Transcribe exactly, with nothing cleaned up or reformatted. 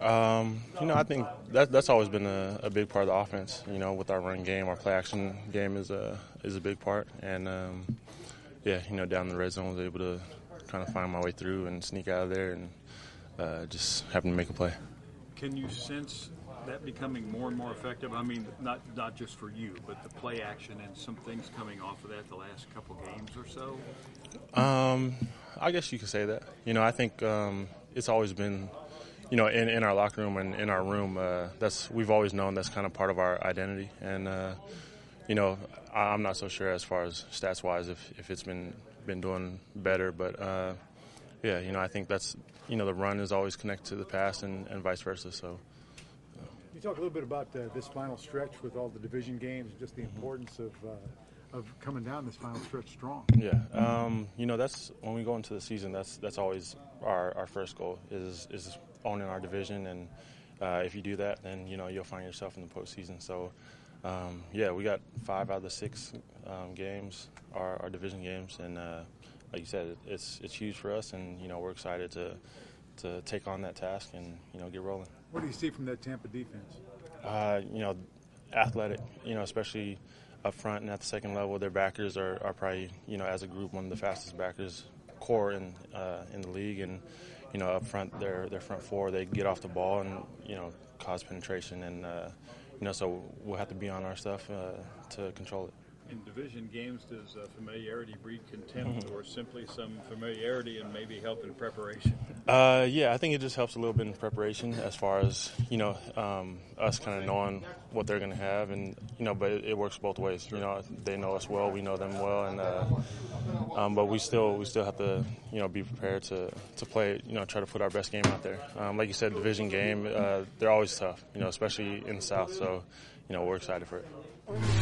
Um, you know, I think that that's always been a, a big part of the offense. You know, with our run game, our play action game is a is a big part. And um, yeah, you know, down the red zone, I was able to kind of find my way through and sneak out of there, and uh, just happen to make a play. Can you sense that becoming more and more effective? I mean, not not just for you, but the play action and some things coming off of that the last couple games or so. Um, I guess you could say that. You know, I think um, it's always been. You know, in, in our locker room and in our room, uh, that's we've always known that's kind of part of our identity. And uh, you know, I'm not so sure as far as stats wise if, if it's been been doing better, but uh, yeah, you know, I think that's you know the run is always connected to the pass and, and vice versa. So. Uh. You talk a little bit about uh, this final stretch with all the division games, and just the importance of. Uh, of coming down this final stretch strong. Yeah, um, you know, that's when we go into the season, that's that's always our, our first goal is is owning our division, and uh, if you do that, then, you know, you'll find yourself in the postseason. So, um, yeah, we got five out of the six um, games, our, our division games, and uh, like you said, it's it's huge for us, and, you know, we're excited to to take on that task and, you know, get rolling. What do you see from that Tampa defense? Uh, you know, athletic, you know, especially up front and at the second level, their backers are, are probably, you know, as a group, one of the fastest backers core in uh, in the league. And, you know, up front, their their front four, they get off the ball and, you know, cause penetration. And, uh, you know, so we'll have to be on our stuff uh, to control it. In division games, does uh, familiarity breed contempt, mm-hmm. or simply some familiarity and maybe help in preparation? Uh, yeah, I think it just helps a little bit in preparation as far as, you know, um, us kind of knowing what they're going to have. And, you know, but it, it works both ways. You know, they know us well, we know them well. And uh, um, but we still we still have to, you know, be prepared to, to play, you know, try to put our best game out there. Um, like you said, division game, uh, they're always tough, you know, especially in the South. So, you know, we're excited for it.